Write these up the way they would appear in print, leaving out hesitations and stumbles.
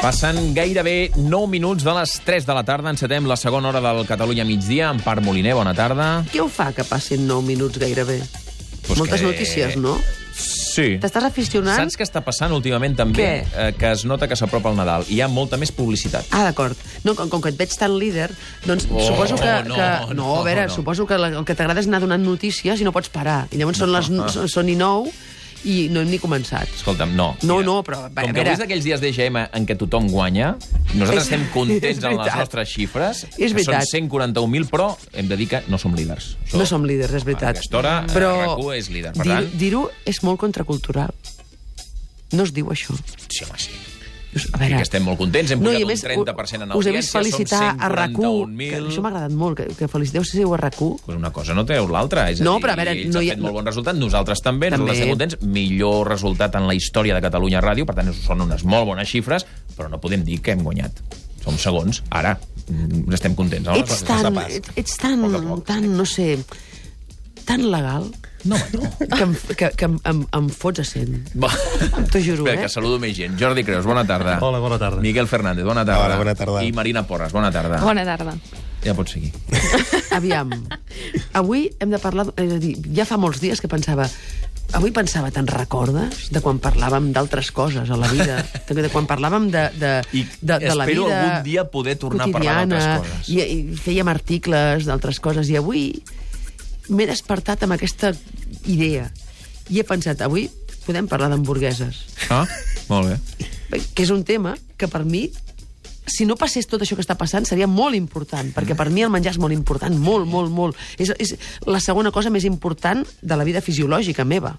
Passen gairebé 9 minuts de les 3 de la tarda. Encetem la segona hora del Catalunya migdia. Empar Moliner, bona tarda. Què ho fa que passin 9 minuts gairebé? Pues Moltes que... notícies, no? Sí. T'estàs aficionant? Saps què està passant últimament també? Que es nota que s'apropa el Nadal. Hi ha molta més publicitat. Ah, d'acord. No, com que et veig tan líder, doncs suposo que... No, a veure, suposo que el que t'agrada és anar donant notícies i no pots parar. I llavors són i 9 i no hem ni començat. Escolta'm, no. No, però... Com que avui és d'aquells dies d'EGM en què tothom guanya, nosaltres estem contents amb les nostres xifres, que són 141.000, però hem de dir que no som líders. No som líders, és veritat. A aquesta hora, RAC1 és líder. Per tant... Dir-ho és molt contracultural. No es diu això. Sí, home, sí. A veure... I que estem molt contents, hem pujat un 30% en audiència, us he vist felicitar a RAC1, això m'ha agradat molt, que feliciteu si a RAC1. Pues una cosa no treu l'altra, és a dir, però a veure, ells han fet molt bon resultat, nosaltres també, nosaltres estem contents, millor resultat en la història de Catalunya Ràdio, per tant, són unes molt bones xifres, però no podem dir que hem guanyat. Som segons, ara, estem contents. Ets tan, no sé, tan legal... No, no. Que em fots a 100. T'ho juro, Espera, que saludo més gent. Jordi Creus, bona tarda. Hola, bona tarda. Miquel Fernández, bona tarda. Hola, bona tarda. I Marina Porras, bona tarda. Bona tarda. Ja pots seguir. Aviam, avui hem de parlar... És a dir, ja fa molts dies que pensava... Avui pensava, te'n recordes de quan parlàvem d'altres coses a la vida? De quan parlàvem de la vida espero algun dia poder tornar a parlar d'altres coses. I fèiem articles d'altres coses. I avui m'he despertat amb aquesta idea. I he pensat, avui podem parlar d'hamburgueses. Ah, molt bé. Que és un tema que per mi, si no passés tot això que està passant, seria molt important, perquè per mi el menjar és molt important, molt, molt, molt. És la segona cosa més important de la vida fisiològica meva.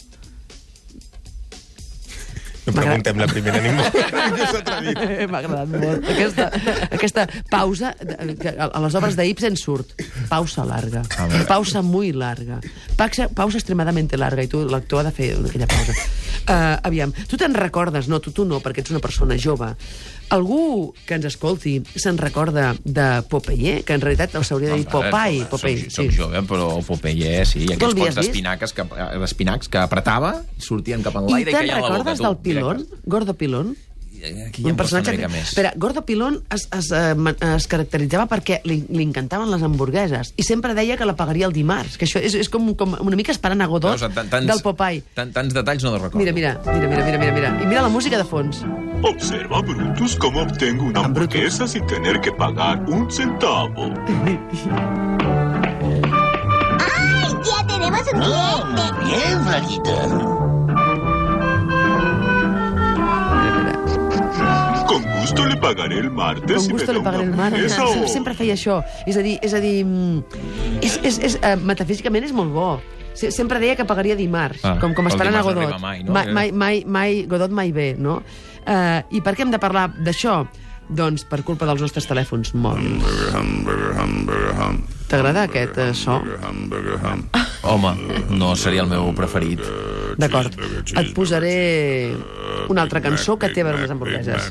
No preguntem la primera ningú. M'ha agradat molt. Aquesta pausa, a les obres d'Ibsen surt. Pausa larga. Pausa muy larga. Pausa extremadamente larga. I tu, l'actor, ha de fer aquella pausa. Aviam, tu te'n recordes? No, tu no, perquè ets una persona jove. Algú que ens escolti se'n recorda de Popeye? Que en realitat s'hauria de dir Popeye. Soc jove, però Popeye, sí. Aquells pots d'espinacs que apretava, sortien cap enlaire i caien a la boca. I te'n recordes del Pilón? Gordo Pilón? Aquí hi ha una mica més. Espera, Gordo Pilón es caracteritzava perquè li encantaven les hamburgueses i sempre deia que la pagaria el dimarts, que això és com una mica esperant a Godot del Popeye. Tants detalls no els recordo. Mira. I mira la música de fons. Observa, Brutus, cómo obtengo una hamburguesa sin tener que pagar un centavo. ¡Ay! ¡Ya tenemos un cliente! Bien, flaquita. Con gusto le pagaré el martes. Con gusto le pagaré el martes. Sempre feia això. És a dir, metafísicament és molt bo. Sempre deia que pagaria dimarts, com esperant a Godot. Godot mai ve, no? I per què hem de parlar d'això? Doncs per culpa dels nostres telèfons mòbils. T'agrada aquest so? Home, no seria el meu preferit. D'acord. Et posaré una altra cançó que té a veure amb les hamburgueses.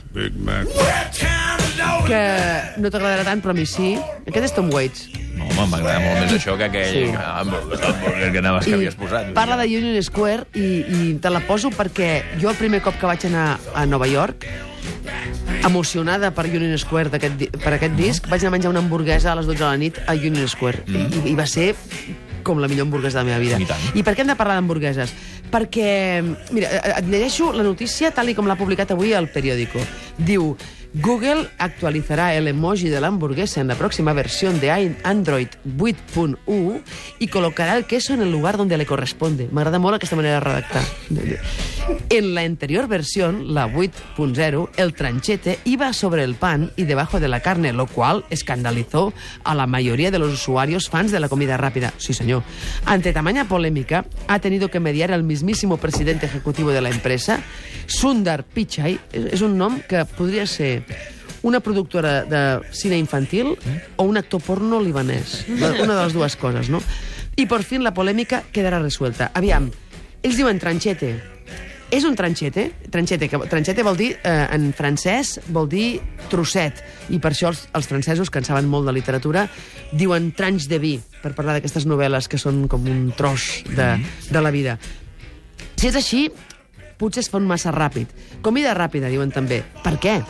Que no t'agradarà tant, però a mi sí. Aquest és Tom Waits. No, home, m'agrada molt més això que aquell hamburguer que havies posat. Parla de Union Square i te la poso perquè jo el primer cop que vaig anar a Nova York, emocionada per Union Square per aquest disc, vaig anar a menjar una hamburguesa a les 12 de la nit a Union Square. I va ser com la millor hamburguesa de la meva vida. I per què hem de parlar d'hamburgueses? Perquè, mira, et llegeixo la notícia tal com l'ha publicat avui al periòdico. Diu, Google actualizará el emoji de la hamburguesa en la próxima versión de Android 8.1 y colocará el queso en el lugar donde le corresponde. M'agrada molt aquesta manera de redactar. En la anterior versión, la 8.0, el tranchete iba sobre el pan y debajo de la carne, lo cual escandalizó a la mayoría de los usuarios fans de la comida rápida. Sí, señor. Ante tamaña polémica, ha tenido que mediar el mismísimo presidente ejecutivo de la empresa, Sundar Pichai. És un nom que podria ser una productora de cine infantil o un actor porno libanès. Una de les dues coses, no? I por fin la polèmica quedarà resuelta. Aviam, ells diuen tranchete. És un tranchete. Tranchete vol dir, en francès, vol dir trosset. I per això els francesos, que en saben molt de literatura, diuen tranche de vie, per parlar d'aquestes novel·les que són com un tros de la vida. Si és així, potser es fa un massa ràpid. Comida ràpida, diuen també. Per què?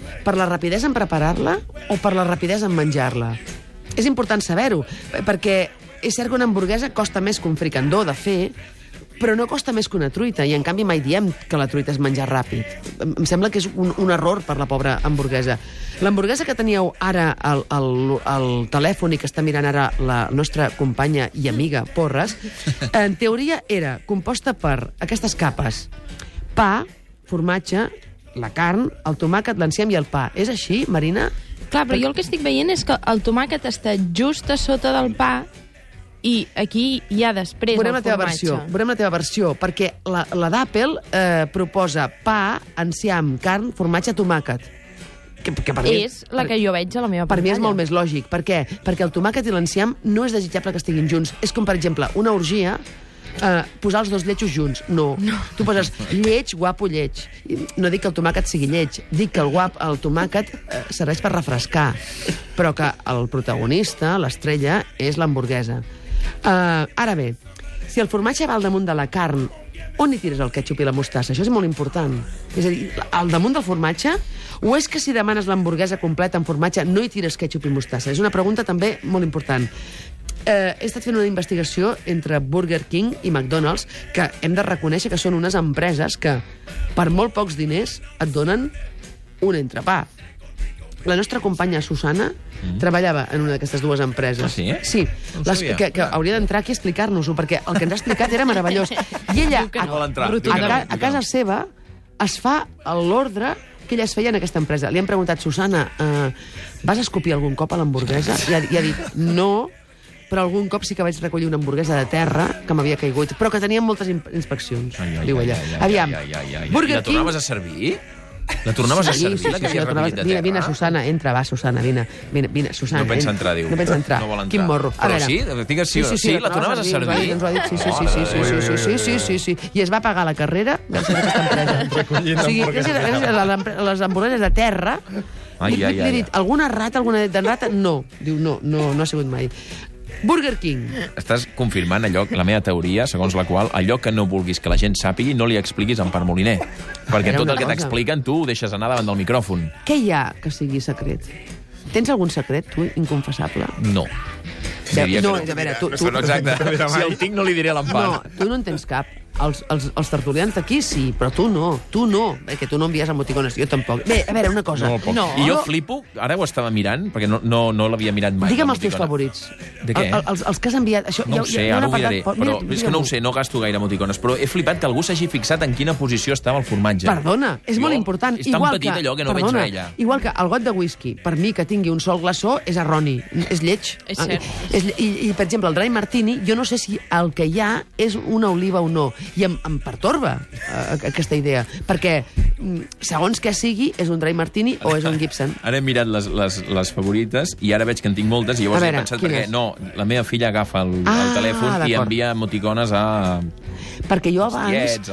Per la rapidesa en preparar-la o per la rapidesa en menjar-la? És important saber-ho, perquè és cert que una hamburguesa costa més que un fricandó de fer, però no costa més que una truita, i en canvi mai diem que la truita és menjar ràpid. Em sembla que és un error per la pobra hamburguesa. L'hamburguesa que teníeu ara al telèfon i que està mirant ara la nostra companya i amiga Porres, en teoria era composta per aquestes capes: pa, formatge, la carn, el tomàquet, l'enciam i el pa. És així, Marina? Clar, però jo el que estic veient és que el tomàquet està just a sota del pa i aquí hi ha després Veurem el formatge. Veurem la teva versió, perquè la d'Apple proposa pa, enciam, carn, formatge, tomàquet. Que per mi És la que jo veig a la meva per mi pantalla. és molt més lògic. Per què? Perquè el tomàquet i l'enciam no és desitjable que estiguin junts. És com, per exemple, una orgia, posar els dos lletjos junts. No. Tu poses lleig, guapo, lleig. No dic que el tomàquet sigui lleig, dic que el tomàquet serveix per refrescar, però que el protagonista, l'estrella, és l'hamburguesa. Ara bé, si el formatge va al damunt de la carn, on hi tires el ketchup i la mostassa? Això és molt important. És a dir, al damunt del formatge, o és que si demanes l'hamburguesa completa amb formatge no hi tires ketchup i mostassa? És una pregunta també molt important. He estat fent una investigació entre Burger King i McDonald's, que hem de reconèixer que són unes empreses que per molt pocs diners et donen un entrepà. La nostra companya Susana treballava en una d'aquestes dues empreses. Ah, sí? Sí, No ho sabia. que hauria d'entrar aquí a explicar-nos-ho, perquè el que ens ha explicat era meravellós. I ella, no vol entrar. a casa seva, es fa l'ordre que ella es feia en aquesta empresa. Li han preguntat, Susana, vas escopir algun cop a l'hamburguesa? I ha dit, no, però algun cop sí que vaig recollir una hamburguesa de terra que m'havia caigut, però que tenia moltes inspeccions, diu ella. Aviam, Burger La tornaves a servir? La tornaves a servir, la que havia recollit de terra? Vine, Susana, entra, va, Susana, vine, Susana. No pensa entrar, diu. No pensa entrar. No vol entrar. Quin morro. Però sí? Digues sí o no. Sí, la tornaves a servir? Ens ho ha dit, sí. I es va pagar la carrera gràcies a aquesta empresa. Recollint hamburgueses. Les hamburgueses de terra. Li he dit, alguna rata, alguna de rata? No. Diu, no ha sigut mai. Burger King. Estàs confirmant allò, la meva teoria, segons la qual allò que no vulguis que la gent sàpigui no li expliquis en Parc Moliner. Perquè tot el que t'expliquen tu ho deixes anar davant del micròfon. Què hi ha que sigui secret? Tens algun secret, tu, inconfessable? No. Diria que no. A veure, tu... Exacte. Si el tinc no li diré a l'Empar. No, tu no en tens cap. Els tertulians d'aquí sí, però tu no, perquè tu no envies emoticones, jo tampoc. Bé, a veure, una cosa. Molt poc. I jo flipo, ara ho estava mirant, perquè no l'havia mirat mai. Digue'm els teus favorits. De què? Els que has enviat. Això, No ho sé, ara ho miraré, però és que no ho sé. sé, no gasto gaire emoticones, però he flipat que algú s'hagi fixat en quina posició estava el formatge. Perdona, és molt important. És tan petit allò que no veig res allà. Igual que el got de whisky, per mi que tingui un sol glaçó és erroni, és lleig. És cert. I, per exemple, el dry martini, jo no sé si el que hi ha és una oliva o no. I em pertorba aquesta idea, perquè segons que sigui, és un dry martini o és un Gibson. Ara he mirat les favorites i ara veig que en tinc moltes i llavors he pensat perquè no, la meva filla agafa el telèfon i envia emoticones a... Perquè jo abans tiets,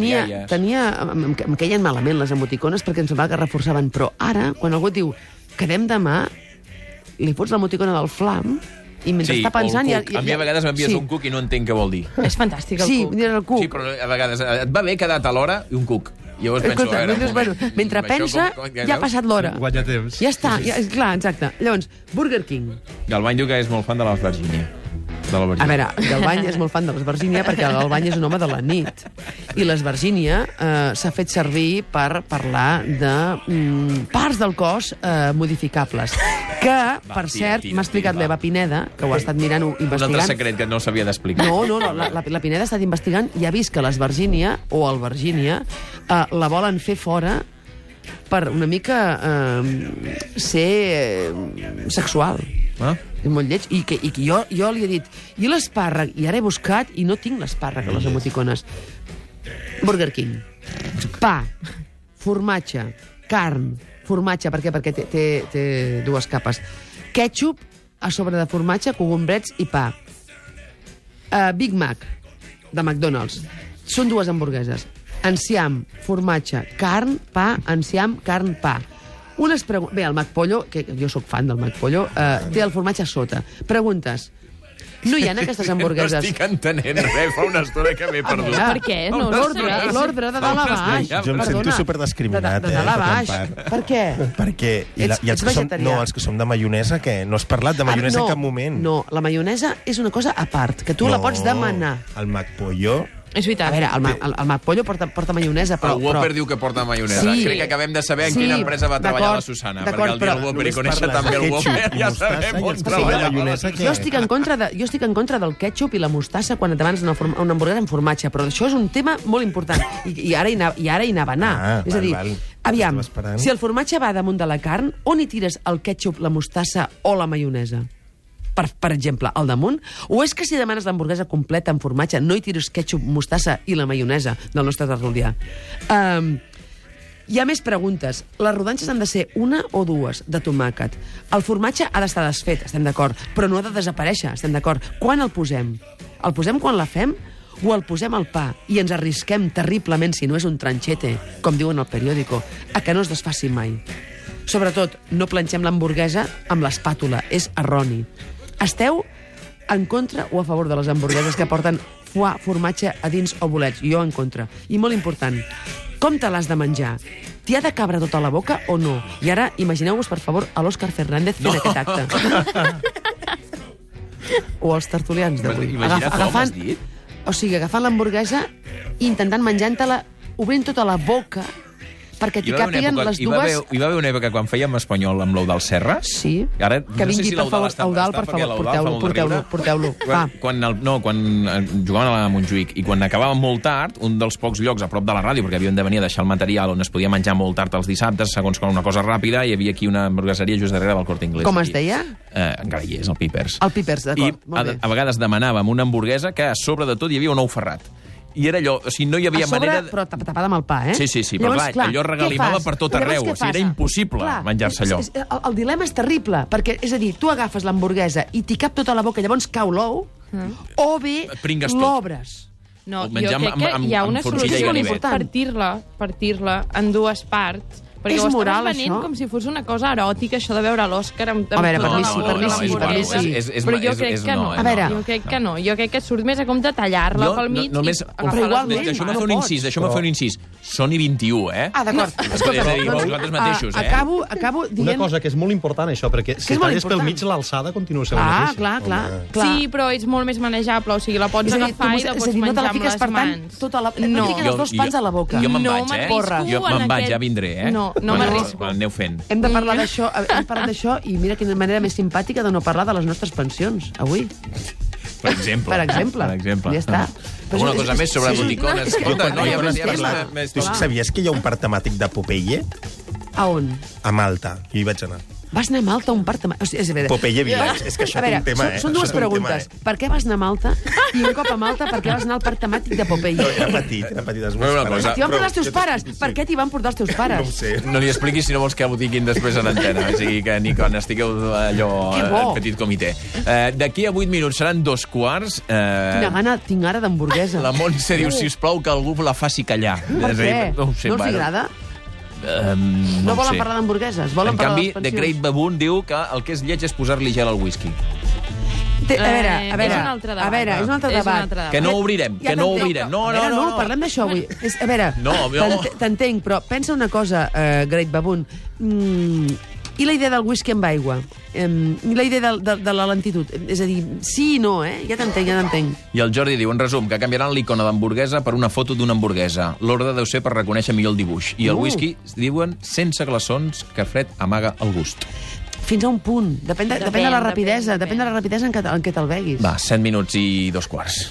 em queien malament les emoticones perquè em semblava que reforçaven, però ara, quan algú et diu quedem demà, li fots l'emoticona del flam i mentre està pensant... A mi a vegades m'envies un cuc i no entenc què vol dir. És fantàstic, el cuc. Sí, el cuc. Sí, però a vegades et va bé quedar a l'hora i un cuc. I llavors penso... Mentre pensa, ja ha passat l'hora. Guanya temps. Ja està, clar, exacte. Llavors, Burger King. Galvany diu que és molt fan de la Virgínia. A veure, Galvany és molt fan de l'Esvergínia perquè el Galvany és un home de la nit. I l'Esvergínia s'ha fet servir per parlar de parts del cos modificables. Que, per cert, m'ha explicat l'Eva Pineda, que ho ha estat mirant, investigant. Un altre secret que no s'havia d'explicar. No, la Pineda ha estat investigant i ha vist que l'Esvergínia, o el Virgínia, la volen fer fora per una mica ser sexual. És molt lleig. I que jo li he dit, i l'espàrrec? I ara he buscat i no tinc l'espàrrec a les emoticones. Burger King. Pa, formatge, carn, formatge, per què? Perquè té dues capes. Ketchup a sobre de formatge, cogombrets i pa. Big Mac, de McDonald's. Són dues hamburgueses. Enciam, formatge, carn, pa, enciam, carn, pa. Bé, el McPollo, que jo sóc fan del McPollo, té el formatge a sota. Preguntes. No hi ha aquestes hamburgueses. No estic entenent res, fa una estona que m'he perdut. Per què? No, L'ordre de dalt a baix. Jo em sento superdiscriminat, De dalt a baix. Per què? Perquè i els Ets que som, vegetarià. els que som de maionesa, què? No has parlat de maionesa en cap moment. No, la maionesa és una cosa a part, que tu la pots demanar. El McPollo... És veritat. A veure, el McPollo porta maionesa, però... El Whopper diu que porta maionesa. Sí. Crec que acabem de saber en quina empresa va treballar la Susana. Perquè al dir el Whopper i conèixer també el Whopper, ja sabem on treballa la Susana. Jo estic en contra del ketchup i la mostassa quan et demanes una hamburguesa amb formatge, però això és un tema molt important. I ara hi anava a anar. És a dir, aviam, si el formatge va damunt de la carn, on hi tires el ketchup, la mostassa o la maionesa? Per exemple, al damunt? O és que si demanes l'hamburguesa completa amb formatge no hi tires ketchup, mostassa i la maionesa del nostre tertulià? Hi ha més preguntes. Les rodanxes han de ser una o dues de tomàquet. El formatge ha d'estar desfet, estem d'acord, però no ha de desaparèixer, estem d'acord. Quan el posem? El posem quan la fem? O el posem al pa i ens arrisquem terriblement, si no és un tranchete, com diuen al periòdico, a que no es desfaci mai? Sobretot, no planxem l'hamburguesa amb l'espàtula, és erroni. Esteu en contra o a favor de les hamburgueses que porten foie, formatge a dins o bolets? Jo en contra. I molt important, com te l'has de menjar? T'hi ha de cabre tota la boca o no? I ara, imagineu-vos, per favor, a l'Òscar Fernández fent aquest acte. O els tertulians d'avui. Imagina't com has dit. O sigui, agafant l'hamburguesa i intentant menjant-te-la, obrint tota la boca, perquè t'hi càpiguen les dues... Hi va haver una època quan fèiem espanyol amb l'Eudal Serra. Sí. Ara, Que vingui, per favor, Eudal, per favor, porteu-lo. Quan jugaven a la Montjuïc i quan acabàvem molt tard, un dels pocs llocs a prop de la ràdio, perquè havien de venir a deixar el material on es podia menjar molt tard els dissabtes, segons com una cosa ràpida, hi havia aquí una hamburgueseria just darrere del Corte Inglés. Com es deia? Encara hi és, el Pipers. El Pipers, d'acord. I a vegades demanàvem una hamburguesa que a sobre de tot hi havia un ou ferrat. I era allò, o sigui, no hi havia manera... Però tapada amb el pa, eh? Sí, però clar, allò regalimava per tot arreu. O sigui, era impossible menjar-se allò. El dilema és terrible, perquè, és a dir, tu agafes l'hamburguesa i t'hi cap tota la boca, llavors cau l'ou, o bé l'obres. No, jo crec que hi ha una solució important. Partir-la en dues parts, perquè ho estaves venent com si fos una cosa eròtica, això de veure l'Òscar amb... A veure, per mi sí. Però jo crec que no. Jo crec que no. Jo crec que surt més a compte tallar-la pel mig i agafar les dues. Deixeu-me fer un incís. Són i 21, eh? Ah, d'acord. Vosaltres mateixos, eh? Acabo dient... Una cosa que és molt important, això, perquè si talles pel mig, l'alçada continua sent la mateixa. Clar. Sí, però és molt més manejable, o sigui, la pots agafar i la pots menjar amb les mans. No fiquis els dos pans a la boca. Jo me'n vaig, eh? Jo me'n vaig, ja vindré, eh? No m'arrisco. Quan aneu fent. Hem de parlar d'això, hem parlat d'això i mira quina manera més simpàtica de no parlar de les nostres pensions, avui. Per exemple. Ja està. Alguna cosa més sobre boticones? Tu sabies que hi ha un parc temàtic de Popeye? A on? A Malta. Jo hi vaig anar. Vas anar a Malta a un parc temàtic? O sigui, Popeye Village. És que això té un tema, eh? Són dues preguntes. Per què vas anar a Malta? I un cop a Malta, per què vas anar al parc temàtic de Popeye? No, era petit. Els meus pares. T'hi van portar els teus pares? Per què t'hi van portar els teus pares? No ho sé. No li expliquis si no vols que botiquin després en antena. O sigui que ni quan estigueu allò en petit comitè. D'aquí a 8 minuts seran 2:15. Quina gana tinc ara d'hamburguesa. La Montse diu, sisplau, que algú la faci callar. Per què? No els agrada? No volen parlar d'hamburgueses, volen parlar de les pensions. En canvi, The Great Baboon diu que el que és lleig és posar-li gel al whisky. A veure, és un altre debat. Que no obrirem, que no obrirem. No, parlem d'això avui. A veure, t'entenc, però pensa una cosa, Great Baboon. I la idea del whisky amb aigua? I la idea de la lentitud? És a dir, sí i no, eh? Ja t'entenc. I el Jordi diu, en resum, que canviaran l'icona d'hamburguesa per una foto d'una hamburguesa. L'ordre deu ser per reconèixer millor el dibuix. I el whisky, diuen, sense glaçons, que fred amaga el gust. Fins a un punt. Depèn de la rapidesa en què te'l beguis. Va, 7 minuts i 2:15.